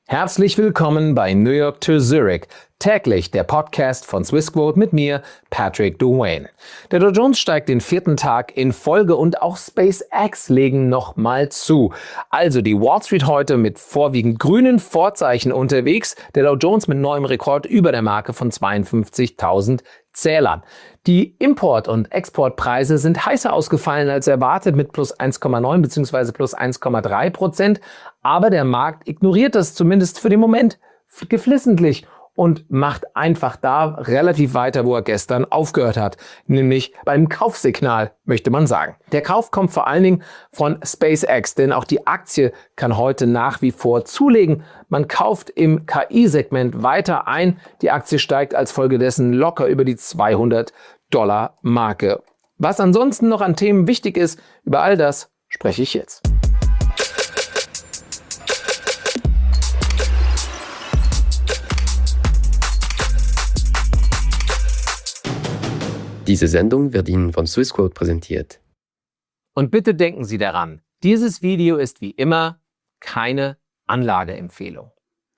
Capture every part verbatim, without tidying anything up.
Herzlich willkommen bei New York to Zurich, täglich der Podcast von Swissquote mit mir, Patrick Drouin. Der Dow Jones steigt den vierten Tag in Folge und auch SpaceX legen nochmal zu. Also die Wall Street heute mit vorwiegend grünen Vorzeichen unterwegs, der Dow Jones mit neuem Rekord über der Marke von zweiundfünfzigtausend Zählern. Die Import- und Exportpreise sind heißer ausgefallen als erwartet mit plus eins Komma neun bzw. plus eins Komma drei Prozent, aber der Markt ignoriert das zumindest für den Moment geflissentlich und macht einfach da relativ weiter, wo er gestern aufgehört hat, nämlich beim Kaufsignal, möchte man sagen. Der Kauf kommt vor allen Dingen von SpaceX, denn auch die Aktie kann heute nach wie vor zulegen. Man kauft im K I-Segment weiter ein. Die Aktie steigt als Folge dessen locker über die zweihundert Dollar Marke. Was ansonsten noch an Themen wichtig ist, über all das spreche ich jetzt. Diese Sendung wird Ihnen von Swissquote präsentiert. Und bitte denken Sie daran, dieses Video ist wie immer keine Anlageempfehlung.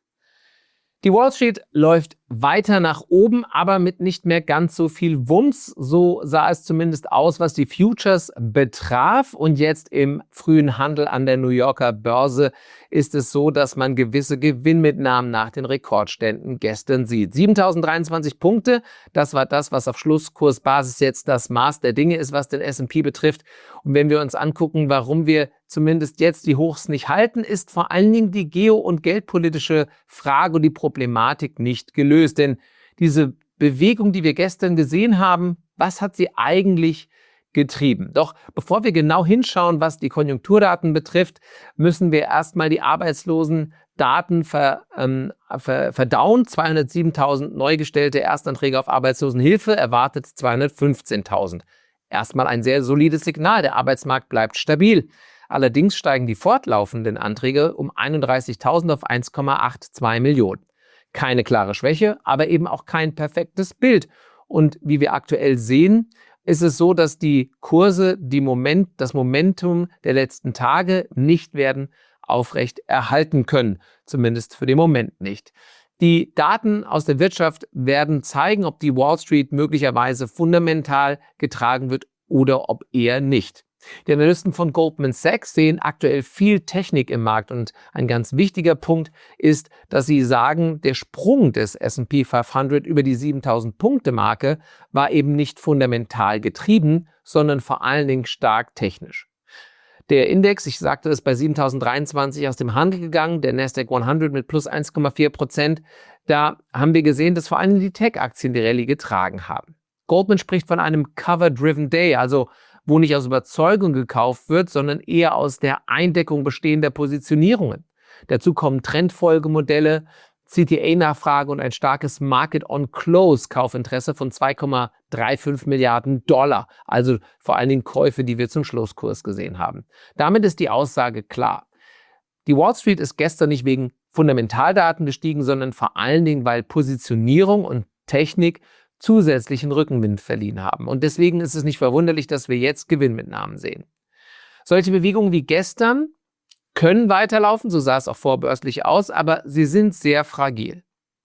Die Wall Street läuft weiter nach oben, aber mit nicht mehr ganz so viel Wumms. So sah es zumindest aus, was die Futures betraf. Und jetzt im frühen Handel an der New Yorker Börse ist es so, dass man gewisse Gewinnmitnahmen nach den Rekordständen gestern sieht. siebentausenddreiundzwanzig Punkte, das war das, was auf Schlusskursbasis jetzt das Maß der Dinge ist, was den S und P betrifft. Und wenn wir uns angucken, warum wir zumindest jetzt die Hochs nicht halten, ist vor allen Dingen die geo- und geldpolitische Frage und die Problematik nicht gelöst. Denn diese Bewegung, die wir gestern gesehen haben, was hat sie eigentlich getrieben? Doch bevor wir genau hinschauen, was die Konjunkturdaten betrifft, müssen wir erstmal die Arbeitslosendaten ver, ähm, ver, verdauen. zweihundertsiebentausend neu gestellte Erstanträge auf Arbeitslosenhilfe, erwartet zweihundertfünfzehntausend. Erstmal ein sehr solides Signal, der Arbeitsmarkt bleibt stabil. Allerdings steigen die fortlaufenden Anträge um einunddreißigtausend auf eins Komma zweiundachtzig Millionen. Keine klare Schwäche, aber eben auch kein perfektes Bild. Und wie wir aktuell sehen, ist es so, dass die Kurse die Moment, das Momentum der letzten Tage nicht werden aufrecht erhalten können. Zumindest für den Moment nicht. Die Daten aus der Wirtschaft werden zeigen, ob die Wall Street möglicherweise fundamental getragen wird oder ob eher nicht. Die Analysten von Goldman Sachs sehen aktuell viel Technik im Markt und ein ganz wichtiger Punkt ist, dass sie sagen, der Sprung des S und P fünfhundert über die siebentausend Punkte Marke war eben nicht fundamental getrieben, sondern vor allen Dingen stark technisch. Der Index, ich sagte es, bei siebentausenddreiundzwanzig aus dem Handel gegangen, der Nasdaq hundert mit plus eins Komma vier Prozent. Da haben wir gesehen, dass vor allem die Tech-Aktien die Rallye getragen haben. Goldman spricht von einem Cover-Driven Day, also wo nicht aus Überzeugung gekauft wird, sondern eher aus der Eindeckung bestehender Positionierungen. Dazu kommen Trendfolgemodelle, C T A-Nachfrage und ein starkes Market-on-Close-Kaufinteresse von zwei Komma fünfunddreißig Milliarden Dollar, also vor allen Dingen Käufe, die wir zum Schlusskurs gesehen haben. Damit ist die Aussage klar. Die Wall Street ist gestern nicht wegen Fundamentaldaten gestiegen, sondern vor allen Dingen, weil Positionierung und Technik zusätzlichen Rückenwind verliehen haben. Und deswegen ist es nicht verwunderlich, dass wir jetzt Gewinnmitnahmen sehen. Solche Bewegungen wie gestern können weiterlaufen, so sah es auch vorbörslich aus, aber sie sind sehr fragil.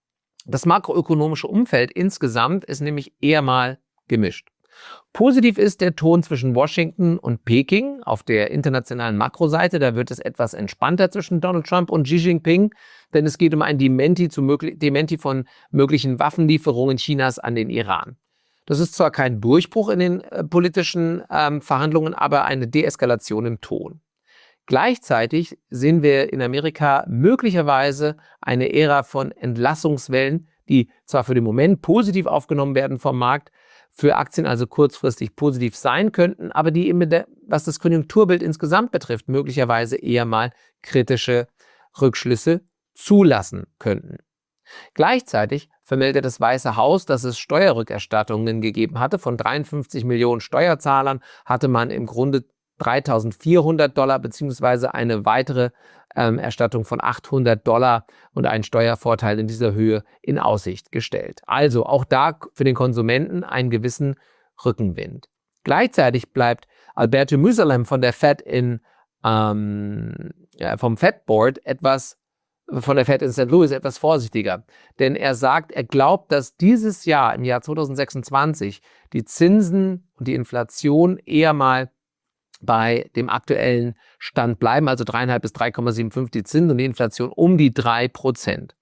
Das makroökonomische Umfeld insgesamt ist nämlich eher mal gemischt. Positiv ist der Ton zwischen Washington und Peking auf der internationalen Makroseite. Da wird es etwas entspannter zwischen Donald Trump und Xi Jinping, denn es geht um ein Dementi, zu möglich- Dementi von möglichen Waffenlieferungen Chinas an den Iran. Das ist zwar kein Durchbruch in den äh, politischen ähm, Verhandlungen, aber eine Deeskalation im Ton. Gleichzeitig sehen wir in Amerika möglicherweise eine Ära von Entlassungswellen, die zwar für den Moment positiv aufgenommen werden vom Markt, für Aktien also kurzfristig positiv sein könnten, aber die, eben der, was das Konjunkturbild insgesamt betrifft, möglicherweise eher mal kritische Rückschlüsse zulassen könnten. Gleichzeitig vermeldet das Weiße Haus, dass es Steuerrückerstattungen gegeben hatte. Von dreiundfünfzig Millionen Steuerzahlern hatte man im Grunde dreitausendvierhundert Dollar beziehungsweise eine weitere ähm, Erstattung von achthundert Dollar und einen Steuervorteil in dieser Höhe in Aussicht gestellt. Also auch da für den Konsumenten einen gewissen Rückenwind. Gleichzeitig bleibt Alberto Musalem von der Fed in, ähm, ja, vom Fed Board etwas von der Fed in Sankt Louis etwas vorsichtiger. Denn er sagt, er glaubt, dass dieses Jahr, im Jahr zweitausendsechsundzwanzig, die Zinsen und die Inflation eher mal bei dem aktuellen Stand bleiben, also drei Komma fünf bis drei Komma fünfundsiebzig die Zinsen und die Inflation um die drei Prozent.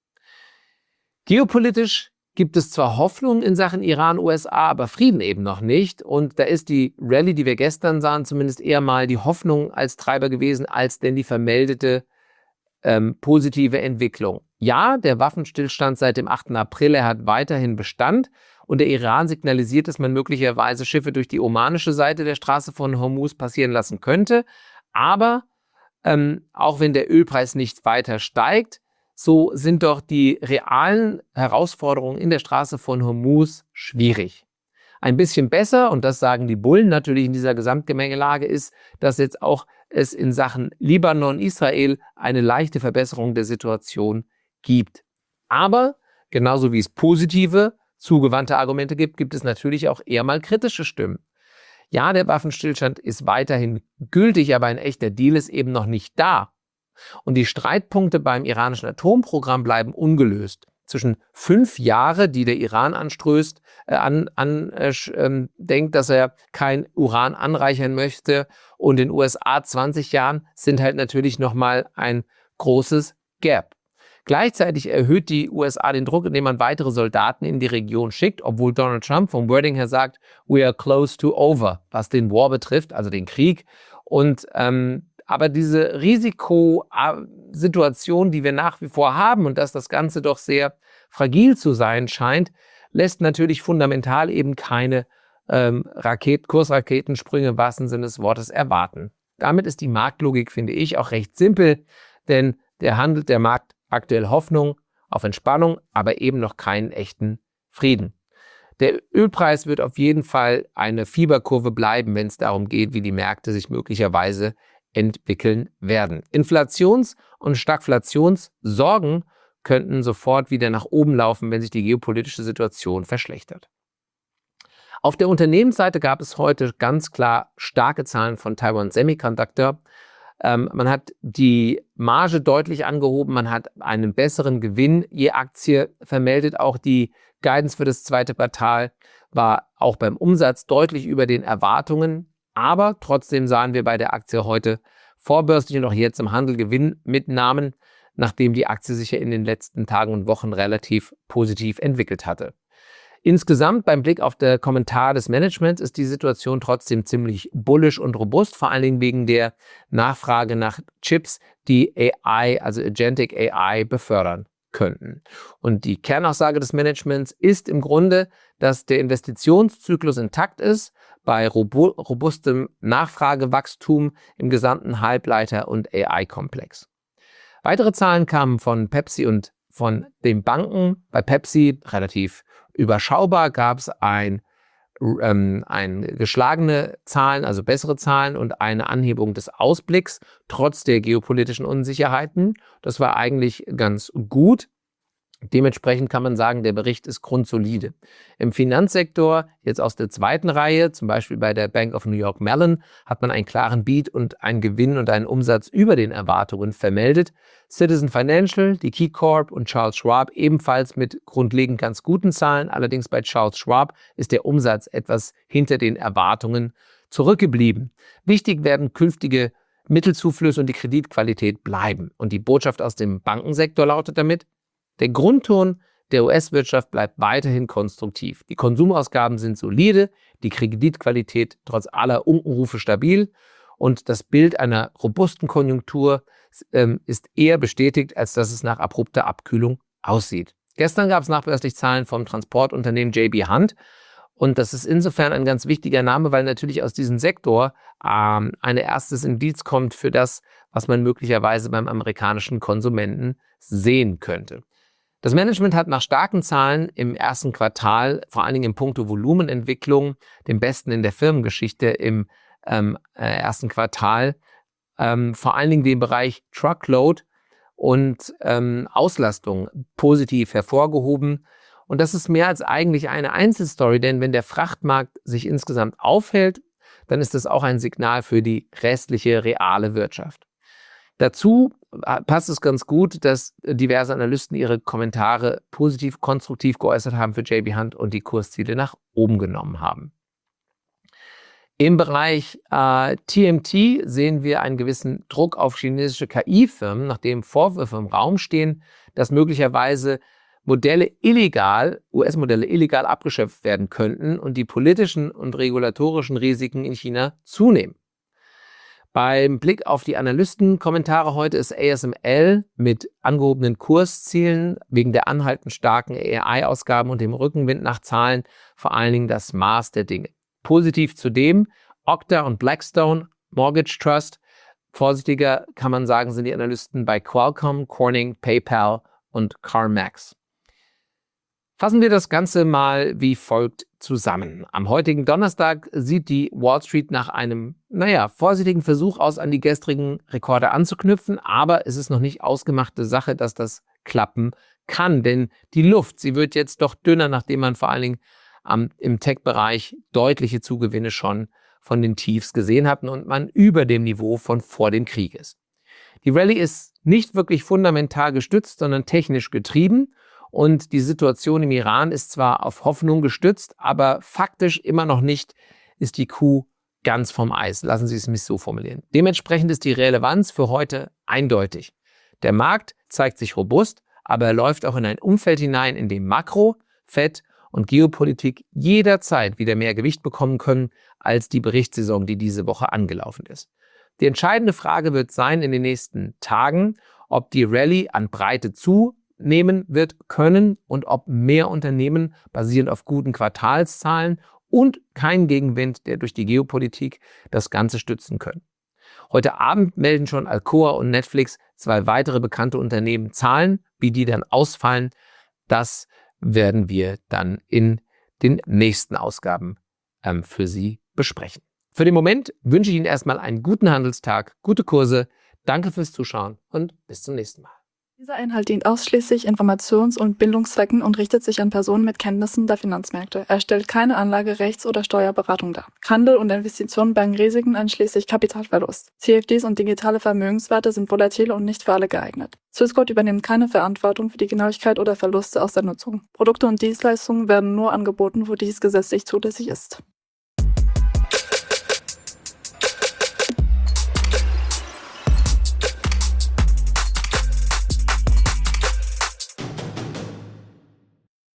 Geopolitisch gibt es zwar Hoffnung in Sachen Iran, U S A, aber Frieden eben noch nicht. Und da ist die Rallye, die wir gestern sahen, zumindest eher mal die Hoffnung als Treiber gewesen, als denn die vermeldete ähm, positive Entwicklung. Ja, der Waffenstillstand seit dem achten April, er hat weiterhin Bestand. Und der Iran signalisiert, dass man möglicherweise Schiffe durch die omanische Seite der Straße von Hormuz passieren lassen könnte. Aber ähm, auch wenn der Ölpreis nicht weiter steigt, so sind doch die realen Herausforderungen in der Straße von Hormuz schwierig. Ein bisschen besser, und das sagen die Bullen natürlich in dieser Gesamtgemengelage, ist, dass jetzt auch es in Sachen Libanon, Israel eine leichte Verbesserung der Situation gibt. Aber genauso wie es positive, zugewandte Argumente gibt, gibt es natürlich auch eher mal kritische Stimmen. Ja, der Waffenstillstand ist weiterhin gültig, aber ein echter Deal ist eben noch nicht da. Und die Streitpunkte beim iranischen Atomprogramm bleiben ungelöst. Zwischen fünf Jahre, die der Iran anstößt, äh, an, an, äh, äh, denkt, dass er kein Uran anreichern möchte, und in den U S A zwanzig Jahren sind halt natürlich nochmal ein großes Gap. Gleichzeitig erhöht die U S A den Druck, indem man weitere Soldaten in die Region schickt, obwohl Donald Trump vom Wording her sagt, we are close to over, was den War betrifft, also den Krieg. Und ähm, aber diese Risikosituation, die wir nach wie vor haben und dass das Ganze doch sehr fragil zu sein scheint, lässt natürlich fundamental eben keine ähm, Raket- Kursraketensprünge im wahrsten Sinne des Wortes erwarten. Damit ist die Marktlogik, finde ich, auch recht simpel, denn der Handel, der Markt aktuell Hoffnung auf Entspannung, aber eben noch keinen echten Frieden. Der Ölpreis wird auf jeden Fall eine Fieberkurve bleiben, wenn es darum geht, wie die Märkte sich möglicherweise entwickeln werden. Inflations- und Stagflationssorgen könnten sofort wieder nach oben laufen, wenn sich die geopolitische Situation verschlechtert. Auf der Unternehmensseite gab es heute ganz klar starke Zahlen von Taiwan Semiconductor. Ähm, man hat die Marge deutlich angehoben, man hat einen besseren Gewinn je Aktie vermeldet. Auch die Guidance für das zweite Quartal war auch beim Umsatz deutlich über den Erwartungen. Aber trotzdem sahen wir bei der Aktie heute vorbörslich und auch jetzt im Handel Gewinnmitnahmen, nachdem die Aktie sich ja in den letzten Tagen und Wochen relativ positiv entwickelt hatte. Insgesamt beim Blick auf den Kommentar des Managements ist die Situation trotzdem ziemlich bullish und robust, vor allen Dingen wegen der Nachfrage nach Chips, die A I, also Agentic A I, befördern könnten. Und die Kernaussage des Managements ist im Grunde, dass der Investitionszyklus intakt ist, bei robu robustem Nachfragewachstum im gesamten Halbleiter- und A I-Komplex. Weitere Zahlen kamen von Pepsi und von den Banken. Bei Pepsi relativ überschaubar gab es ein, ähm, ein geschlagene Zahlen, also bessere Zahlen und eine Anhebung des Ausblicks, trotz der geopolitischen Unsicherheiten. Das war eigentlich ganz gut. Dementsprechend kann man sagen, der Bericht ist grundsolide. Im Finanzsektor, jetzt aus der zweiten Reihe, zum Beispiel bei der Bank of New York Mellon, hat man einen klaren Beat und einen Gewinn und einen Umsatz über den Erwartungen vermeldet. Citizen Financial, die KeyCorp und Charles Schwab ebenfalls mit grundlegend ganz guten Zahlen. Allerdings bei Charles Schwab ist der Umsatz etwas hinter den Erwartungen zurückgeblieben. Wichtig werden künftige Mittelzuflüsse und die Kreditqualität bleiben. Und die Botschaft aus dem Bankensektor lautet damit: Der Grundton der U S-Wirtschaft bleibt weiterhin konstruktiv. Die Konsumausgaben sind solide, die Kreditqualität trotz aller Unkenrufe stabil und das Bild einer robusten Konjunktur ähm, ist eher bestätigt, als dass es nach abrupter Abkühlung aussieht. Gestern gab es nachbörslich Zahlen vom Transportunternehmen J B Hunt und das ist insofern ein ganz wichtiger Name, weil natürlich aus diesem Sektor ähm, ein erstes Indiz kommt für das, was man möglicherweise beim amerikanischen Konsumenten sehen könnte. Das Management hat nach starken Zahlen im ersten Quartal, vor allen Dingen in puncto Volumenentwicklung, dem besten in der Firmengeschichte im ähm, äh, ersten Quartal, ähm, vor allen Dingen den Bereich Truckload und ähm, Auslastung positiv hervorgehoben. Und das ist mehr als eigentlich eine Einzelstory, denn wenn der Frachtmarkt sich insgesamt aufhält, dann ist das auch ein Signal für die restliche reale Wirtschaft. Dazu passt es ganz gut, dass diverse Analysten ihre Kommentare positiv, konstruktiv geäußert haben für J B Hunt und die Kursziele nach oben genommen haben. Im Bereich äh, T M T sehen wir einen gewissen Druck auf chinesische K I-Firmen, nachdem Vorwürfe im Raum stehen, dass möglicherweise Modelle illegal, U S-Modelle illegal abgeschöpft werden könnten und die politischen und regulatorischen Risiken in China zunehmen. Beim Blick auf die Analystenkommentare heute ist A S M L mit angehobenen Kurszielen wegen der anhaltend starken A I-Ausgaben und dem Rückenwind nach Zahlen vor allen Dingen das Maß der Dinge. Positiv zudem Okta und Blackstone, Mortgage Trust. Vorsichtiger kann man sagen, sind die Analysten bei Qualcomm, Corning, PayPal und CarMax. Fassen wir das Ganze mal wie folgt zusammen. Am heutigen Donnerstag sieht die Wall Street nach einem, naja, vorsichtigen Versuch aus, an die gestrigen Rekorde anzuknüpfen, aber es ist noch nicht ausgemachte Sache, dass das klappen kann, denn die Luft, sie wird jetzt doch dünner, nachdem man vor allen Dingen am, im Tech-Bereich deutliche Zugewinne schon von den Tiefs gesehen hat und man über dem Niveau von vor dem Krieg ist. Die Rallye ist nicht wirklich fundamental gestützt, sondern technisch getrieben. Und die Situation im Iran ist zwar auf Hoffnung gestützt, aber faktisch immer noch nicht ist die Kuh ganz vom Eis. Lassen Sie es mich so formulieren. Dementsprechend ist die Relevanz für heute eindeutig. Der Markt zeigt sich robust, aber er läuft auch in ein Umfeld hinein, in dem Makro, Fed und Geopolitik jederzeit wieder mehr Gewicht bekommen können als die Berichtssaison, die diese Woche angelaufen ist. Die entscheidende Frage wird sein in den nächsten Tagen, ob die Rallye an Breite zu nehmen wird können und ob mehr Unternehmen basierend auf guten Quartalszahlen und kein Gegenwind, der durch die Geopolitik das Ganze stützen können. Heute Abend melden schon Alcoa und Netflix, zwei weitere bekannte Unternehmen, Zahlen. Wie die dann ausfallen, das werden wir dann in den nächsten Ausgaben ähm, für Sie besprechen. Für den Moment wünsche ich Ihnen erstmal einen guten Handelstag, gute Kurse. Danke fürs Zuschauen und bis zum nächsten Mal. Dieser Inhalt dient ausschließlich Informations- und Bildungszwecken und richtet sich an Personen mit Kenntnissen der Finanzmärkte. Er stellt keine Anlage-, Rechts- oder Steuerberatung dar. Handel und Investitionen bergen Risiken einschließlich Kapitalverlust. C F Ds und digitale Vermögenswerte sind volatile und nicht für alle geeignet. Swissquote übernimmt keine Verantwortung für die Genauigkeit oder Verluste aus der Nutzung. Produkte und Dienstleistungen werden nur angeboten, wo dies gesetzlich zulässig ist.